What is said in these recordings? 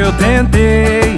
eu tentei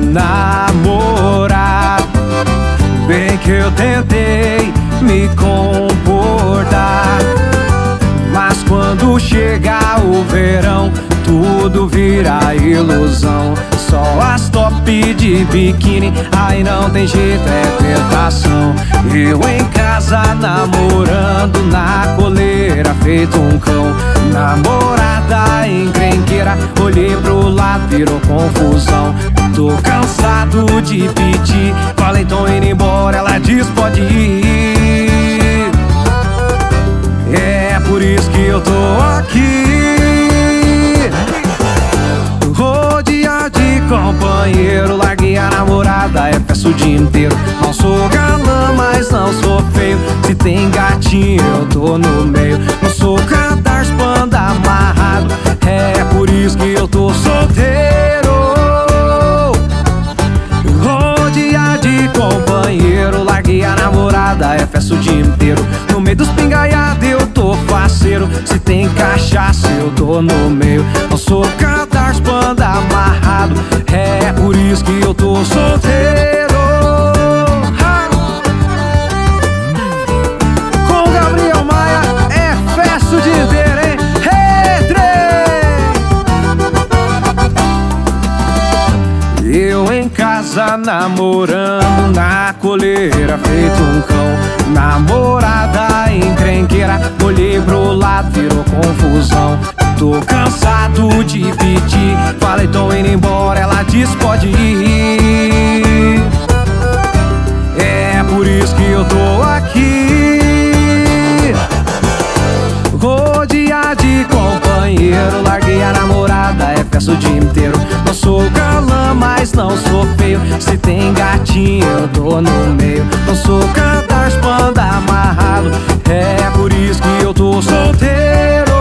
namorar, bem que eu tentei me comportar. Mas quando chega o verão, tudo vira ilusão. Só as top de biquíni, aí não tem jeito, é tentação. Eu em casa namorando, na coleira feito um cão. Namorada encrenqueira, olhei pro lado, virou confusão. Tô cansado de pedir, falei tô indo embora, ela diz pode ir. É por isso que eu tô aqui, rodeado de companheiro. Larguei a namorada, é festa o dia inteiro. Não sou galã, mas não sou feio. Se tem gatinho, eu tô no meio. Não sou cadarço, panda amarrado, é por isso que eu tô solteiro. Rodeado de companheiro. Larguei a namorada, é festa o dia inteiro. No meio dos pingaiados eu tô faceiro. Se tem cachaça eu tô no meio. Não sou cadarço, panda amarrado, é por isso que eu tô solteiro. Com Gabriel Maia é festa o dia inteiro, hein? Eu em casa namorando, na coleira feito um cão. Namorada encrenqueira, olhei pro lado, virou confusão. Tô cansado de pedir, falei tô indo embora, ela diz pode ir. É por isso que eu tô aqui, rodeado de companheiro. Larguei a namorada, é festa o dia inteiro. Não sou galã, mas não sou feio. Se tem gatinho, eu tô no meio. Não sou cadarço, panda amarrado, é por isso que eu tô solteiro.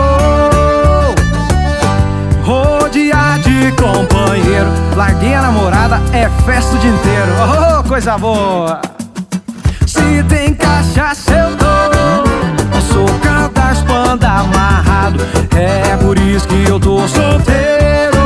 Rodeado de companheiro. Larguei a namorada, é festa o dia inteiro. Oh, coisa boa! Se tem cachaça eu tô. Não sou cadarço, panda amarrado, é por isso que eu tô solteiro.